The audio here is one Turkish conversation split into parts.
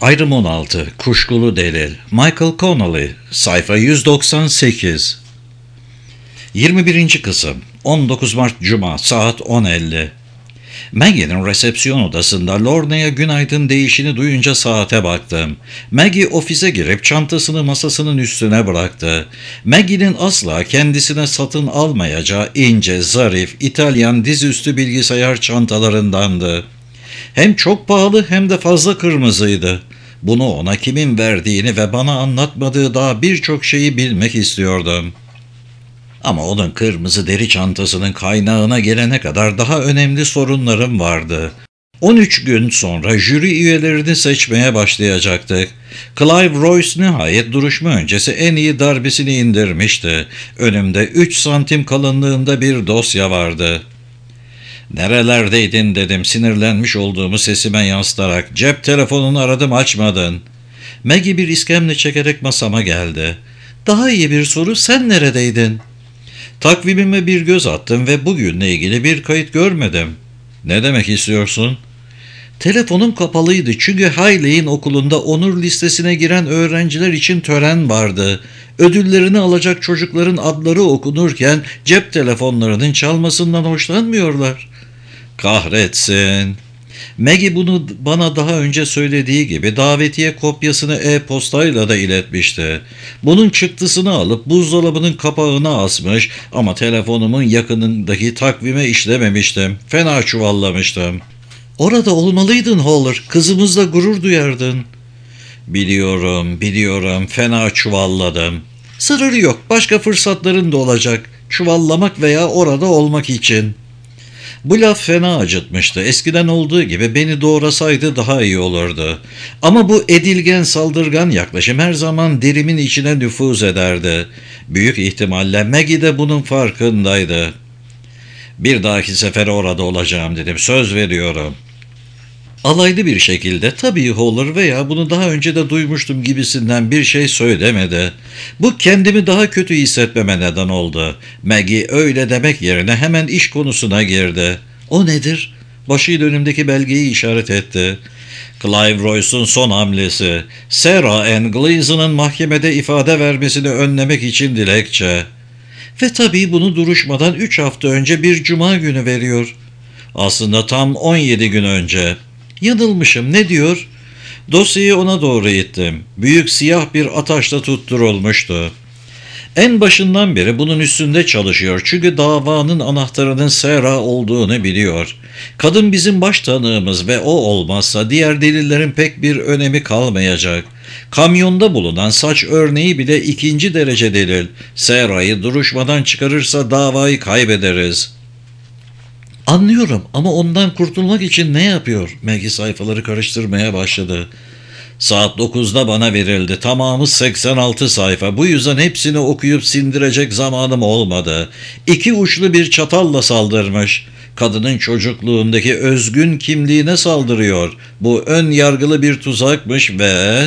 Ayrım 16. Kuşkulu Delil. Michael Connolly. Sayfa 198. 21. Kısım. 19 Mart Cuma saat 10:50. Maggie'nin resepsiyon odasında Lorna'ya günaydın deyişini duyunca saate baktım. Maggie ofise girip çantasını masasının üstüne bıraktı. Maggie'nin asla kendisine satın almayacağı ince, zarif, İtalyan dizüstü bilgisayar çantalarındandı. Hem çok pahalı hem de fazla kırmızıydı. Bunu ona kimin verdiğini ve bana anlatmadığı daha birçok şeyi bilmek istiyordum. Ama onun kırmızı deri çantasının kaynağına gelene kadar daha önemli sorunlarım vardı. 13 gün sonra jüri üyelerini seçmeye başlayacaktık. Clive Royce nihayet duruşma öncesi en iyi darbesini indirmişti. Önümde 3 santim kalınlığında bir dosya vardı. "Nerelerdeydin?" dedim sinirlenmiş olduğumu sesime yansıtarak. "Cep telefonunu aradım, açmadın." Maggie bir iskemle çekerek masama geldi. "Daha iyi bir soru, sen neredeydin?" Takvimime bir göz attım ve bugünle ilgili bir kayıt görmedim. "Ne demek istiyorsun?" "Telefonum kapalıydı çünkü Hayley'in okulunda onur listesine giren öğrenciler için tören vardı. Ödüllerini alacak çocukların adları okunurken cep telefonlarının çalmasından hoşlanmıyorlar." "Kahretsin." Maggie bunu bana daha önce söylediği gibi davetiye kopyasını e-postayla da iletmişti. Bunun çıktısını alıp buzdolabının kapağına asmış ama telefonumun yakınındaki takvime işlememiştim. Fena çuvallamıştım. "Orada olmalıydın Howler, kızımızla gurur duyardın." Biliyorum, fena çuvalladım." "Sırrı yok, başka fırsatların da olacak. Çuvallamak veya orada olmak için." Bu laf fena acıtmıştı. Eskiden olduğu gibi beni doğrasaydı daha iyi olurdu. Ama bu edilgen, saldırgan yaklaşım her zaman derimin içine nüfuz ederdi. Büyük ihtimalle Maggie de bunun farkındaydı. "Bir dahaki sefere orada olacağım," dedim. "Söz veriyorum." Alaylı bir şekilde "tabii Howler" veya "bunu daha önce de duymuştum" gibisinden bir şey söylemedi. Bu kendimi daha kötü hissetmeme neden oldu. Maggie öyle demek yerine hemen iş konusuna girdi. "O nedir?" Başıyla önümdeki belgeyi işaret etti. "Clive Royce'un son hamlesi. Sarah Ann Gleason'ın mahkemede ifade vermesini önlemek için dilekçe. Ve tabii bunu duruşmadan 3 hafta önce bir cuma günü veriyor. Aslında tam 17 gün önce. Yanılmışım, ne diyor?" Dosyayı ona doğru ittim. Büyük siyah bir ataşla tutturulmuştu. En başından beri bunun üstünde çalışıyor çünkü davanın anahtarının Sarah olduğunu biliyor. Kadın bizim baş tanığımız ve o olmazsa diğer delillerin pek bir önemi kalmayacak. Kamyonda bulunan saç örneği bile 2. derece delil. Sarah'yı duruşmadan çıkarırsa davayı kaybederiz. "Anlıyorum ama ondan kurtulmak için ne yapıyor?" Maggie sayfaları karıştırmaya başladı. "Saat 9'da bana verildi. Tamamı 86 sayfa. Bu yüzden hepsini okuyup sindirecek zamanım olmadı. 2 uçlu bir çatalla saldırmış. Kadının çocukluğundaki özgün kimliğine saldırıyor. Bu ön yargılı bir tuzakmış ve...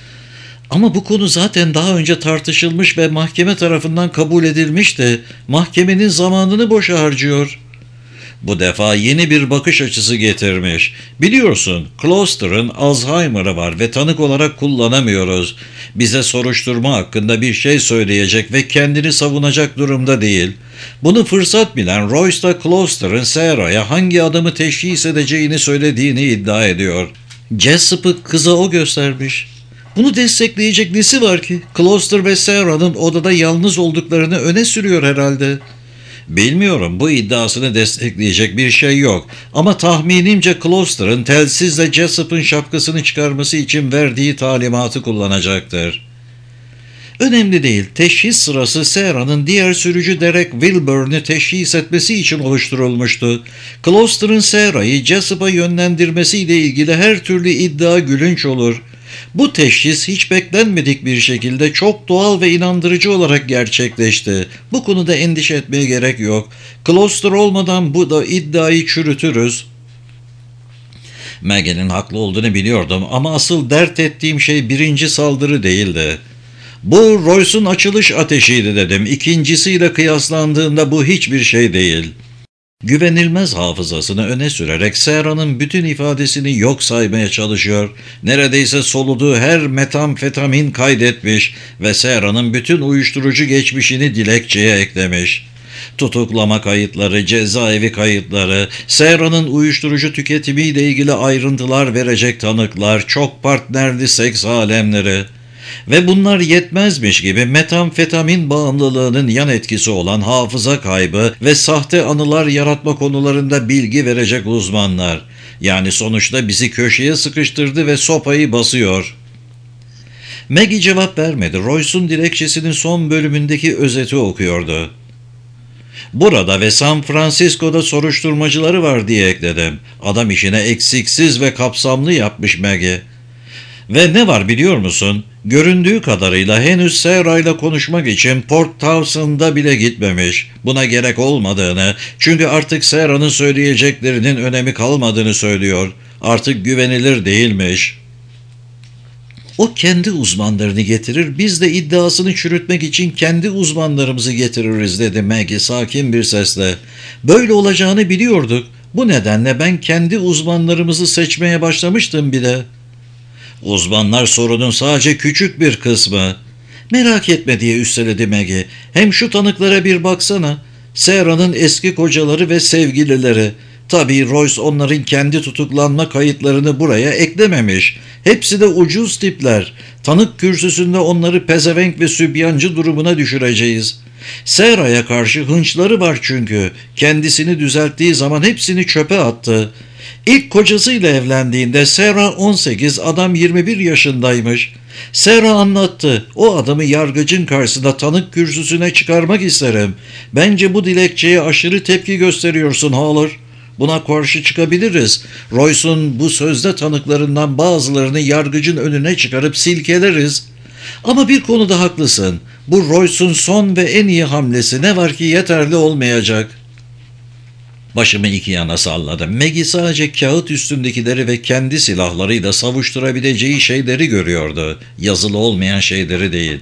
Ama bu konu zaten daha önce tartışılmış ve mahkeme tarafından kabul edilmişti. Mahkemenin zamanını boşa harcıyor." Bu defa yeni bir bakış açısı getirmiş. "Biliyorsun, Closter'ın Alzheimer'ı var ve tanık olarak kullanamıyoruz. Bize soruşturma hakkında bir şey söyleyecek ve kendini savunacak durumda değil. Bunu fırsat bilen Royce da Closter'ın Sarah'ya hangi adamı teşhis edeceğini söylediğini iddia ediyor. Jessup'ı kıza o göstermiş. Bunu destekleyecek nesi var ki? Closter ve Sarah'ın odada yalnız olduklarını öne sürüyor herhalde." "Bilmiyorum, bu iddiasını destekleyecek bir şey yok. Ama tahminimce Closter'ın telsizle Jessup'ın şapkasını çıkarması için verdiği talimatı kullanacaktır." "Önemli değil. Teşhis sırası Sarah'ın diğer sürücü Derek Wilburn'u teşhis etmesi için oluşturulmuştu. Closter'ın Sarah'ı Jessup'a yönlendirmesiyle ilgili her türlü iddia gülünç olur. Bu teşhis hiç beklenmedik bir şekilde çok doğal ve inandırıcı olarak gerçekleşti. Bu konuda endişe etmeye gerek yok. Closter olmadan bu da iddiayı çürütürüz." Maggie'nin haklı olduğunu biliyordum ama asıl dert ettiğim şey 1. saldırı değildi. "Bu Royce'un açılış ateşiydi," dedim. "İkincisiyle kıyaslandığında bu hiçbir şey değil." Güvenilmez hafızasını öne sürerek Sera'nın bütün ifadesini yok saymaya çalışıyor. Neredeyse soluduğu her metamfetamin kaydetmiş ve Sera'nın bütün uyuşturucu geçmişini dilekçeye eklemiş. Tutuklama kayıtları, cezaevi kayıtları, Sera'nın uyuşturucu tüketimiyle ilgili ayrıntılar verecek tanıklar, çok partnerli seks alemleri. Ve bunlar yetmezmiş gibi metamfetamin bağımlılığının yan etkisi olan hafıza kaybı ve sahte anılar yaratma konularında bilgi verecek uzmanlar. Yani sonuçta bizi köşeye sıkıştırdı ve sopayı basıyor. Maggie cevap vermedi. Royce'un dilekçesinin son bölümündeki özeti okuyordu. Burada ve San Francisco'da soruşturmacıları var diye ekledim. Adam işine eksiksiz ve kapsamlı yapmış Maggie. Ve ne var biliyor musun? Göründüğü kadarıyla henüz Sarah ile konuşmak için Port Townsend'a bile gitmemiş. Buna gerek olmadığını, çünkü artık Sarah'nın söyleyeceklerinin önemi kalmadığını söylüyor. Artık güvenilir değilmiş. O kendi uzmanlarını getirir, biz de iddiasını çürütmek için kendi uzmanlarımızı getiririz dedi Maggie sakin bir sesle. Böyle olacağını biliyorduk. Bu nedenle ben kendi uzmanlarımızı seçmeye başlamıştım bile. Uzmanlar sorunun sadece küçük bir kısmı. Merak etme diye üsteledi Maggie. Hem şu tanıklara bir baksana. Sarah'nın eski kocaları ve sevgilileri. Tabii Royce onların kendi tutuklanma kayıtlarını buraya eklememiş. Hepsi de ucuz tipler. Tanık kürsüsünde onları pezevenk ve sübyancı durumuna düşüreceğiz. Sarah'a karşı hınçları var çünkü. Kendisini düzelttiği zaman hepsini çöpe attı. İlk kocasıyla evlendiğinde Sarah 18, adam 21 yaşındaymış. Sarah anlattı. O adamı yargıcın karşısında tanık kürsüsüne çıkarmak isterim. Bence bu dilekçeye aşırı tepki gösteriyorsun Haller. Buna karşı çıkabiliriz. Royce'un bu sözde tanıklarından bazılarını yargıcın önüne çıkarıp silkeleriz. Ama bir konuda haklısın. Bu Royce'un son ve en iyi hamlesi, ne var ki yeterli olmayacak. Başımı iki yana salladım. Maggie sadece kağıt üstündekileri ve kendi silahlarıyla savuşturabileceği şeyleri görüyordu. Yazılı olmayan şeyleri değil.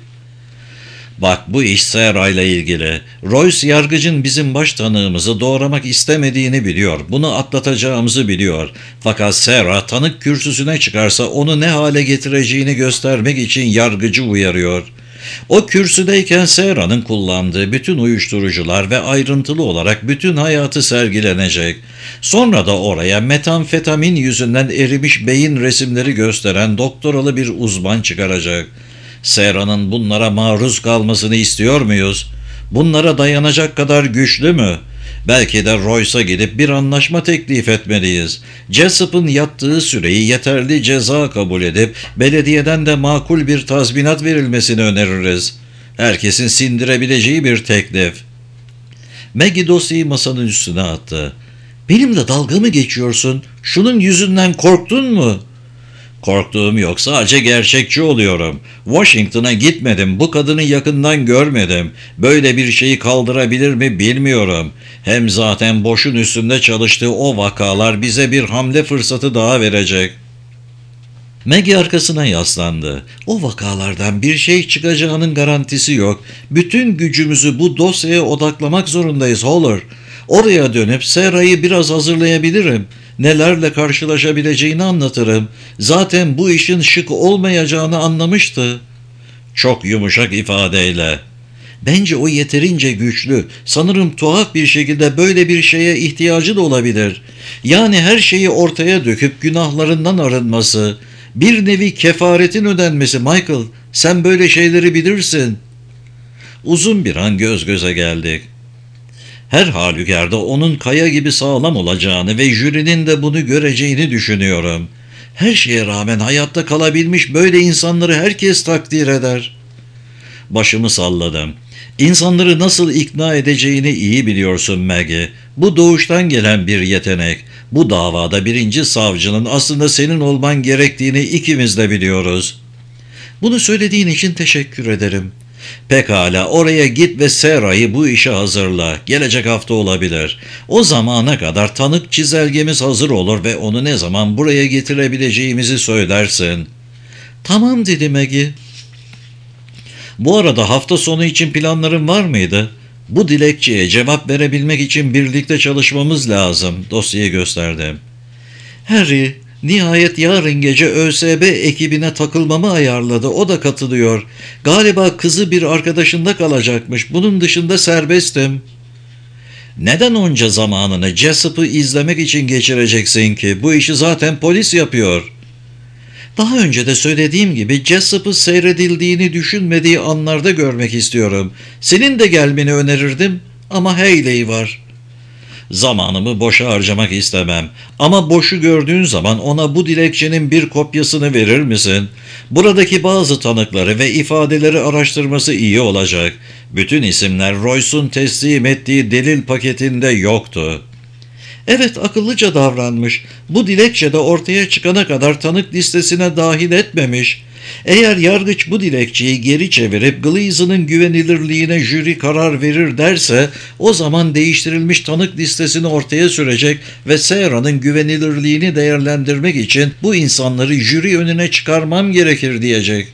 Bak, bu iş Sarah ile ilgili. Royce yargıcın bizim baş tanığımızı doğramak istemediğini biliyor. Bunu atlatacağımızı biliyor. Fakat Sarah tanık kürsüsüne çıkarsa onu ne hale getireceğini göstermek için yargıcı uyarıyor. O kürsüdeyken Sarah'nın kullandığı bütün uyuşturucular ve ayrıntılı olarak bütün hayatı sergilenecek. Sonra da oraya metamfetamin yüzünden erimiş beyin resimleri gösteren doktoralı bir uzman çıkaracak. Sarah'nın bunlara maruz kalmasını istiyor muyuz? Bunlara dayanacak kadar güçlü mü? Belki de Royce'a gidip bir anlaşma teklif etmeliyiz. Jessup'ın yattığı süreyi yeterli ceza kabul edip belediyeden de makul bir tazminat verilmesini öneririz. Herkesin sindirebileceği bir teklif. Maggie dosyayı masanın üstüne attı. Benimle dalga mı geçiyorsun? Şunun yüzünden korktun mu? Korktuğum yok, sadece gerçekçi oluyorum. Washington'a gitmedim, bu kadını yakından görmedim. Böyle bir şeyi kaldırabilir mi bilmiyorum. Hem zaten boşun üstünde çalıştığı o vakalar bize bir hamle fırsatı daha verecek. Maggie arkasına yaslandı. O vakalardan bir şey çıkacağının garantisi yok. Bütün gücümüzü bu dosyaya odaklamak zorundayız Haller. Oraya dönüp Sarah'yı biraz hazırlayabilirim. Nelerle karşılaşabileceğini anlatırım. Zaten bu işin şık olmayacağını anlamıştı. Çok yumuşak ifadeyle. Bence o yeterince güçlü. Sanırım tuhaf bir şekilde böyle bir şeye ihtiyacı da olabilir. Yani her şeyi ortaya döküp günahlarından arınması. Bir nevi kefaretin ödenmesi Michael. Sen böyle şeyleri bilirsin. Uzun bir an göz göze geldik. Her halükarda onun kaya gibi sağlam olacağını ve jürinin de bunu göreceğini düşünüyorum. Her şeye rağmen hayatta kalabilmiş böyle insanları herkes takdir eder. Başımı salladım. İnsanları nasıl ikna edeceğini iyi biliyorsun Maggie. Bu doğuştan gelen bir yetenek. Bu davada birinci savcının aslında senin olman gerektiğini ikimiz de biliyoruz. Bunu söylediğin için teşekkür ederim. Pekala, oraya git ve Sarah'yı bu işe hazırla. Gelecek hafta olabilir. O zamana kadar tanık çizelgemiz hazır olur ve onu ne zaman buraya getirebileceğimizi söylersin. Tamam dedi Maggie. Bu arada hafta sonu için planların var mıydı? Bu dilekçeye cevap verebilmek için birlikte çalışmamız lazım. Dosyayı gösterdim. Harry, nihayet yarın gece ÖSB ekibine takılmamı ayarladı. O da katılıyor. Galiba kızı bir arkadaşında kalacakmış. Bunun dışında serbestim. Neden onca zamanını Jessup'ı izlemek için geçireceksin ki? Bu işi zaten polis yapıyor. Daha önce de söylediğim gibi Jessup'ı seyredildiğini düşünmediği anlarda görmek istiyorum. Senin de gelmeni önerirdim ama Hayley var. Zamanımı boşa harcamak istemem. Ama boşu gördüğün zaman ona bu dilekçenin bir kopyasını verir misin? Buradaki bazı tanıkları ve ifadeleri araştırması iyi olacak. Bütün isimler Royce'un teslim ettiği delil paketinde yoktu. Evet, akıllıca davranmış. Bu dilekçe de ortaya çıkana kadar tanık listesine dahil etmemiş. Eğer yargıç bu dilekçeyi geri çevirip Gleason'ın güvenilirliğine jüri karar verir derse, o zaman değiştirilmiş tanık listesini ortaya sürecek ve Sarah'nın güvenilirliğini değerlendirmek için bu insanları jüri önüne çıkarmam gerekir diyecek.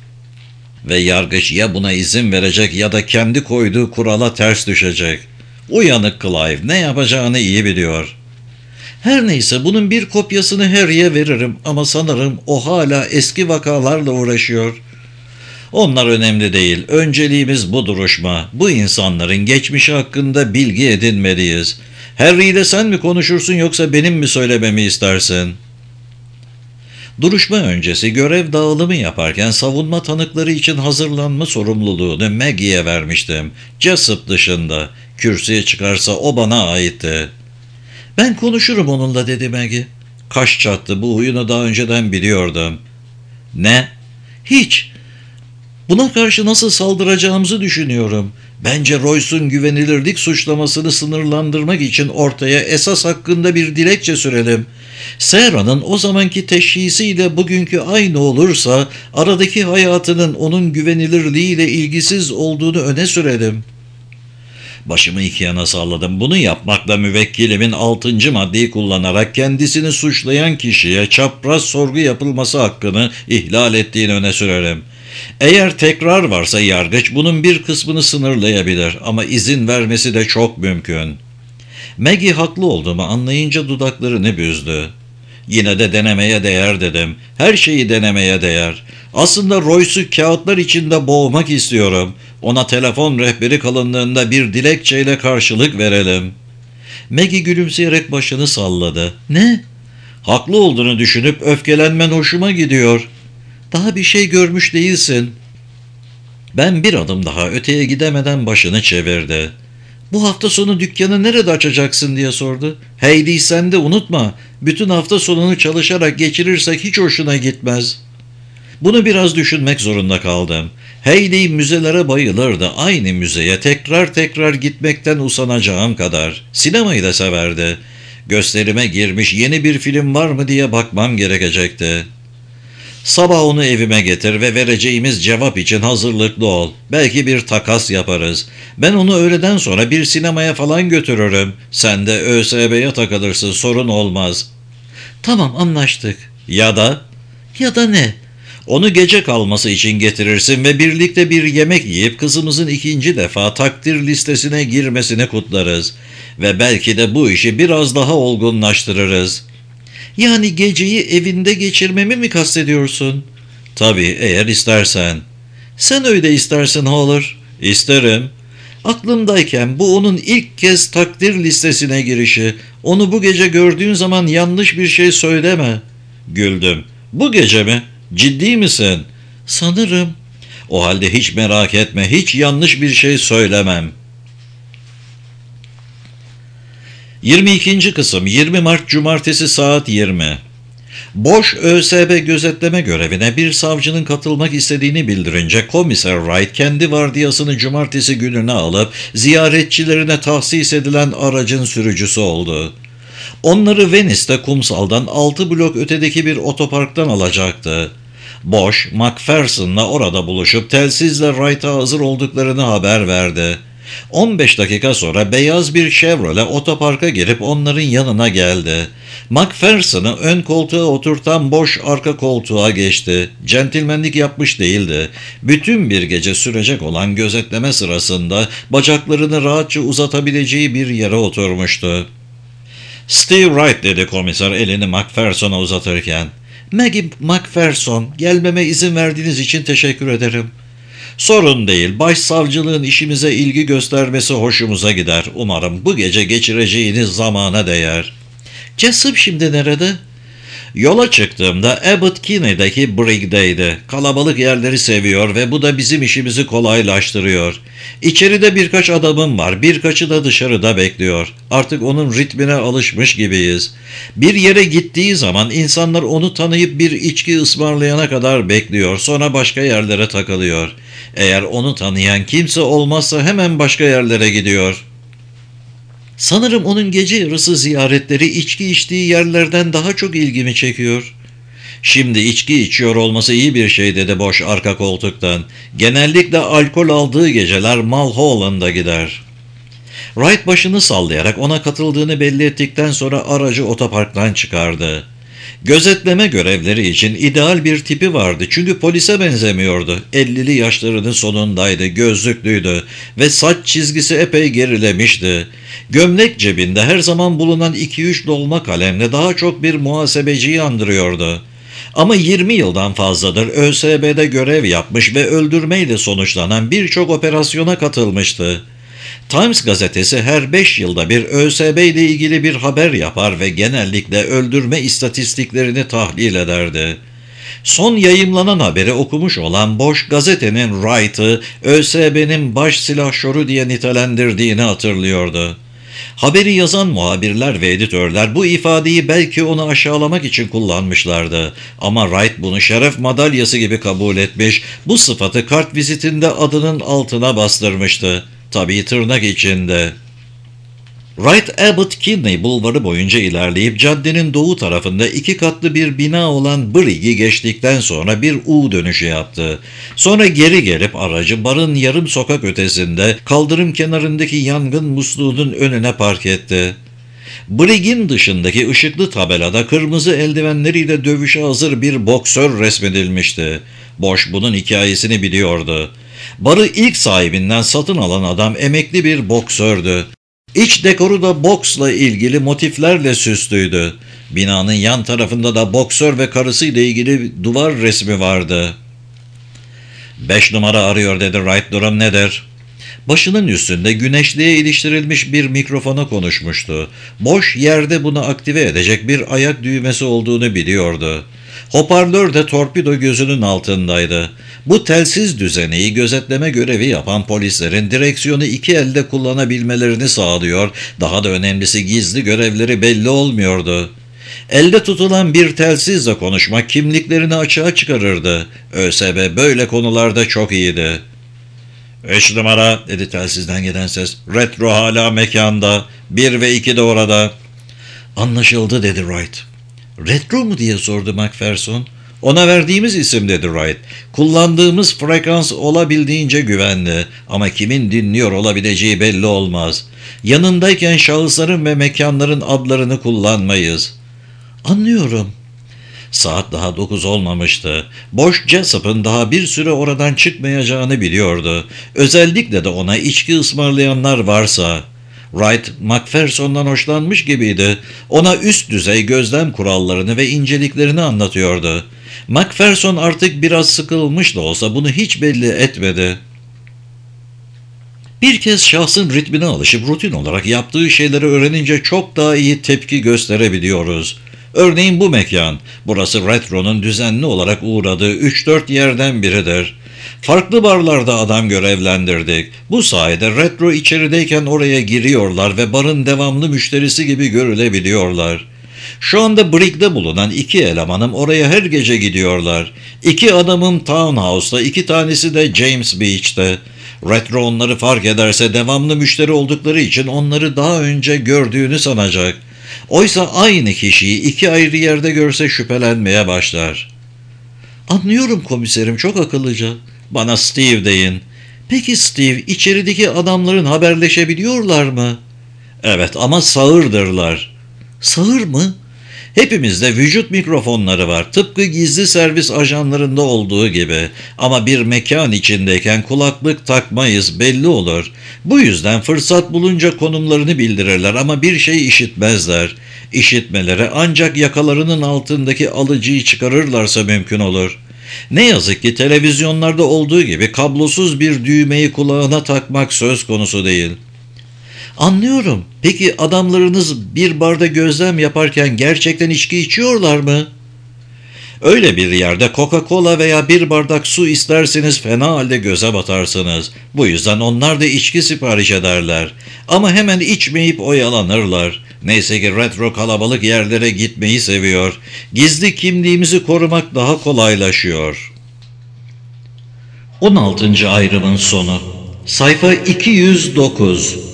Ve yargıç ya buna izin verecek ya da kendi koyduğu kurala ters düşecek. Uyanık Clive ne yapacağını iyi biliyor. Her neyse, bunun bir kopyasını Harry'e veririm ama sanırım o hala eski vakalarla uğraşıyor. Onlar önemli değil. Önceliğimiz bu duruşma. Bu insanların geçmişi hakkında bilgi edinmeliyiz. Harry ile sen mi konuşursun yoksa benim mi söylememi istersin? Duruşma öncesi görev dağılımı yaparken savunma tanıkları için hazırlanma sorumluluğunu Maggie'ye vermiştim. Jessup dışında. Kürsüye çıkarsa o bana aitti. Ben konuşurum onunla dedi Maggie. Kaş çattı, bu huyunu daha önceden biliyordum. Ne? Hiç. Buna karşı nasıl saldıracağımızı düşünüyorum. Bence Royce'un güvenilirlik suçlamasını sınırlandırmak için ortaya esas hakkında bir dilekçe sürelim. Sarah'nın o zamanki teşhisiyle bugünkü aynı olursa aradaki hayatının onun güvenilirliğiyle ilgisiz olduğunu öne sürelim. Başımı iki yana salladım. Bunu yapmakla müvekkilimin 6. maddeyi kullanarak kendisini suçlayan kişiye çapraz sorgu yapılması hakkını ihlal ettiğini öne sürerim. Eğer tekrar varsa yargıç bunun bir kısmını sınırlayabilir ama izin vermesi de çok mümkün. Maggie haklı olduğumu anlayınca dudaklarını büzdü. Yine de denemeye değer dedim. Her şeyi denemeye değer. Aslında Royce'u kağıtlar içinde boğmak istiyorum. Ona telefon rehberi kalınlığında bir dilekçeyle karşılık verelim. Maggie gülümseyerek başını salladı. Ne? Haklı olduğunu düşünüp öfkelenmen hoşuma gidiyor. Daha bir şey görmüş değilsin. Ben bir adım daha öteye gidemeden başını çevirdi. Bu hafta sonu dükkanı nerede açacaksın diye sordu. Hayley sen de unutma. Bütün hafta sonunu çalışarak geçirirsek hiç hoşuna gitmez. Bunu biraz düşünmek zorunda kaldım. Hayley müzelere bayılırdı. Aynı müzeye tekrar tekrar gitmekten usanacağım kadar. Sinemayı da severdi. Gösterime girmiş yeni bir film var mı diye bakmam gerekecekti. Sabah onu evime getir ve vereceğimiz cevap için hazırlıklı ol. Belki bir takas yaparız. Ben onu öğleden sonra bir sinemaya falan götürürüm. Sen de ÖSB'ye takılırsın, sorun olmaz. Tamam, anlaştık. Ya da? Ya da ne? Onu gece kalması için getirirsin ve birlikte bir yemek yiyip kızımızın 2. defa takdir listesine girmesini kutlarız. Ve belki de bu işi biraz daha olgunlaştırırız. Yani geceyi evinde geçirmemi mi kastediyorsun? Tabii, eğer istersen. Sen öyle istersen Howler. İsterim. Aklımdayken bu onun ilk kez takdir listesine girişi. Onu bu gece gördüğün zaman yanlış bir şey söyleme. Güldüm. Bu gece mi? Ciddi misin? Sanırım. O halde hiç merak etme, hiç yanlış bir şey söylemem. 22. kısım 20 Mart Cumartesi saat 20. Boş ÖSB gözetleme görevine bir savcının katılmak istediğini bildirince Komiser Wright kendi vardiyasını cumartesi gününe alıp ziyaretçilerine tahsis edilen aracın sürücüsü oldu. Onları Venice'de kumsaldan 6 blok ötedeki bir otoparktan alacaktı. Bosch, McPherson'la orada buluşup telsizle Wright'a hazır olduklarını haber verdi. 15 dakika sonra beyaz bir Chevrolet otoparka girip onların yanına geldi. McPherson'ı ön koltuğa oturtan boş arka koltuğa geçti. Centilmenlik yapmış değildi. Bütün bir gece sürecek olan gözetleme sırasında bacaklarını rahatça uzatabileceği bir yere oturmuştu. "Steve Wright," dedi komiser elini McPherson'a uzatırken. "Maggie McPherson, gelmeme izin verdiğiniz için teşekkür ederim." "Sorun değil. Başsavcılığın işimize ilgi göstermesi hoşumuza gider. Umarım bu gece geçireceğiniz zamana değer." "Jessup şimdi nerede?" "Yola çıktığımda Abbot Kinney'deki Brig'deydi. Kalabalık yerleri seviyor ve bu da bizim işimizi kolaylaştırıyor. İçeride birkaç adamım var, birkaçı da dışarıda bekliyor. Artık onun ritmine alışmış gibiyiz. Bir yere gittiği zaman insanlar onu tanıyıp bir içki ısmarlayana kadar bekliyor, sonra başka yerlere takılıyor. Eğer onu tanıyan kimse olmazsa hemen başka yerlere gidiyor." "Sanırım onun gece yarısı ziyaretleri içki içtiği yerlerden daha çok ilgimi çekiyor." "Şimdi içki içiyor olması iyi bir şey," dedi boş arka koltuktan. "Genellikle alkol aldığı geceler Mulholland'a gider." Wright başını sallayarak ona katıldığını belli ettikten sonra aracı otoparktan çıkardı. Gözetleme görevleri için ideal bir tipi vardı çünkü polise benzemiyordu. 50'li yaşlarının sonundaydı, gözlüklüydü ve saç çizgisi epey gerilemişti. Gömlek cebinde her zaman bulunan 2-3 dolma kalemle daha çok bir muhasebeciyi andırıyordu. Ama 20 yıldan fazladır ÖSB'de görev yapmış ve öldürmeyle sonuçlanan birçok operasyona katılmıştı. Times gazetesi her 5 yılda bir ÖSB ile ilgili bir haber yapar ve genellikle öldürme istatistiklerini tahlil ederdi. Son yayımlanan haberi okumuş olan boş gazetenin Wright'ı ÖSB'nin baş silahşoru diye nitelendirdiğini hatırlıyordu. Haberi yazan muhabirler ve editörler bu ifadeyi belki onu aşağılamak için kullanmışlardı. Ama Wright bunu şeref madalyası gibi kabul etmiş, bu sıfatı kartvizitinde adının altına bastırmıştı. Tabii tırnak içinde. Wright, Abbot Kinney bulvarı boyunca ilerleyip caddenin doğu tarafında 2 katlı bir bina olan Brig'i geçtikten sonra bir U dönüşü yaptı. Sonra geri gelip aracı barın yarım sokak ötesinde kaldırım kenarındaki yangın musluğunun önüne park etti. Brig'in dışındaki ışıklı tabelada kırmızı eldivenleriyle dövüşe hazır bir boksör resmedilmişti. Boş bunun hikayesini biliyordu. Barı ilk sahibinden satın alan adam emekli bir boksördü. İç dekoru da boksla ilgili motiflerle süslüydü. Binanın yan tarafında da boksör ve karısıyla ilgili duvar resmi vardı. "5 numara arıyor," dedi Wright. "Durum nedir?" Başının üstünde güneşliğe iliştirilmiş bir mikrofona konuşmuştu. Boş yerde bunu aktive edecek bir ayak düğmesi olduğunu biliyordu. Hoparlör de torpido gözünün altındaydı. Bu telsiz düzeneyi gözetleme görevi yapan polislerin direksiyonu 2 elde kullanabilmelerini sağlıyor, daha da önemlisi gizli görevleri belli olmuyordu. Elde tutulan bir telsizle konuşmak kimliklerini açığa çıkarırdı. ÖSB böyle konularda çok iyiydi. "3 numara," dedi telsizden gelen ses. "Retro hala mekanda. 1 ve 2 de orada." "Anlaşıldı," dedi Wright. "Retro mu?" diye sordu McPherson. "Ona verdiğimiz isim," dedi Wright. "Kullandığımız frekans olabildiğince güvenli ama kimin dinliyor olabileceği belli olmaz. Yanındayken şahısların ve mekanların adlarını kullanmayız." "Anlıyorum." Saat daha 9 olmamıştı. Boş Jessup'ın daha bir süre oradan çıkmayacağını biliyordu. Özellikle de ona içki ısmarlayanlar varsa. Wright, McPherson'dan hoşlanmış gibiydi. Ona üst düzey gözlem kurallarını ve inceliklerini anlatıyordu. McPherson artık biraz sıkılmış da olsa bunu hiç belli etmedi. Bir kez şahsın ritmine alışıp rutin olarak yaptığı şeyleri öğrenince çok daha iyi tepki gösterebiliyoruz. Örneğin bu mekan, burası Retro'nun düzenli olarak uğradığı 3-4 yerden biridir. Farklı barlarda adam görevlendirdik. Bu sayede Retro içerideyken oraya giriyorlar ve barın devamlı müşterisi gibi görülebiliyorlar. Şu anda Brig'de bulunan 2 elemanım oraya her gece gidiyorlar. 2 adamım Townhouse'da, 2 tanesi de James Beach'te. Retro onları fark ederse devamlı müşteri oldukları için onları daha önce gördüğünü sanacak. Oysa aynı kişiyi 2 ayrı yerde görse şüphelenmeye başlar. "Anlıyorum komiserim, çok akıllıca." "Bana Steve deyin." Peki Steve, içerideki adamların haberleşebiliyorlar mı? Evet ama sağırdırlar. Sağır mı? Hepimizde vücut mikrofonları var. Tıpkı gizli servis ajanlarında olduğu gibi. Ama bir mekan içindeyken kulaklık takmayız, belli olur. Bu yüzden fırsat bulunca konumlarını bildirirler ama bir şey işitmezler. İşitmeleri ancak yakalarının altındaki alıcıyı çıkarırlarsa mümkün olur. Ne yazık ki televizyonlarda olduğu gibi kablosuz bir düğmeyi kulağına takmak söz konusu değil. Anlıyorum. Peki adamlarınız bir barda gözlem yaparken gerçekten içki içiyorlar mı? Öyle bir yerde Coca-Cola veya bir bardak su isterseniz fena halde göze batarsınız. Bu yüzden onlar da içki sipariş ederler. Ama hemen içmeyip oyalanırlar. Neyse ki retro kalabalık yerlere gitmeyi seviyor. Gizli kimliğimizi korumak daha kolaylaşıyor. 16. ayrımın sonu. Sayfa 209.